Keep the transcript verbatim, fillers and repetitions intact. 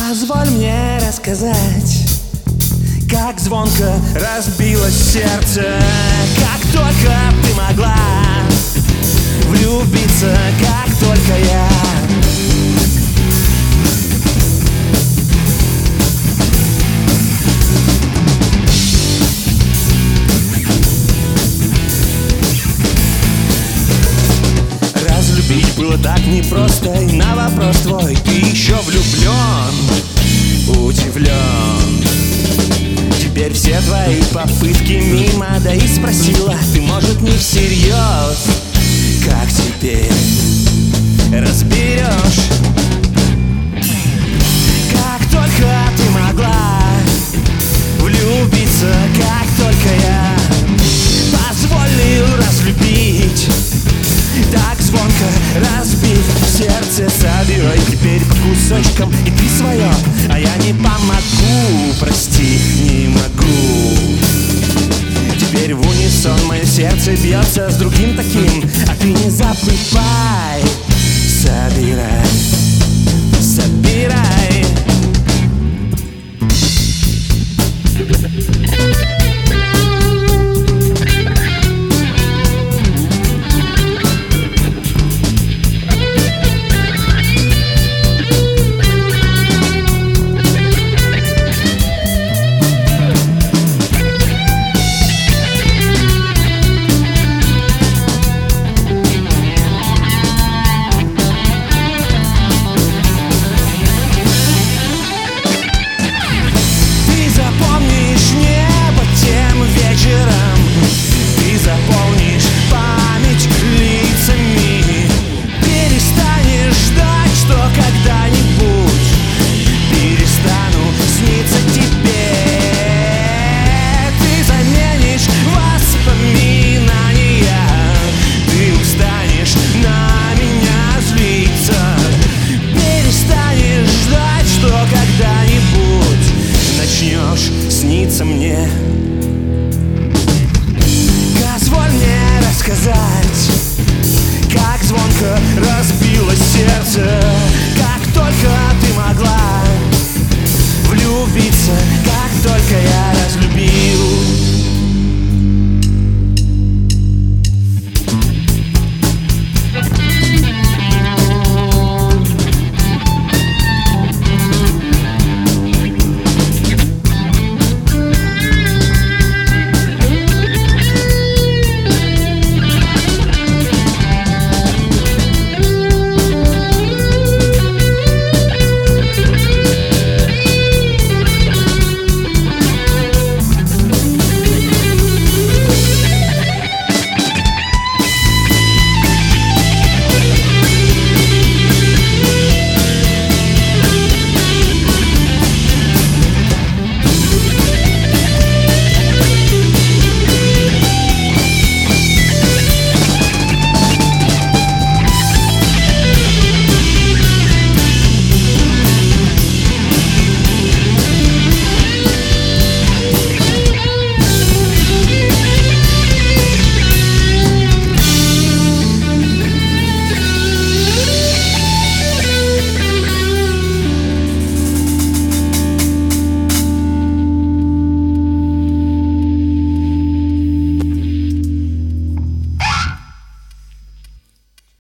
Позволь мне рассказать, как звонко разбилось сердце, как только ты могла влюбиться, как только я. Разлюбить было так непросто, и на вопрос твой: ты еще влюблен? Удивлен. Теперь все твои попытки мимо, да и спросила ты, может, не всерьез. Как теперь разберешь? Как только ты могла влюбиться, как только я позволил разлюбить, так звонко разбив сердце, собирай теперь по кусочкам и ты свое, а я не помогу, прости, не могу. Теперь в унисон мое сердце бьется с другим таким, а ты не забывай, собирай.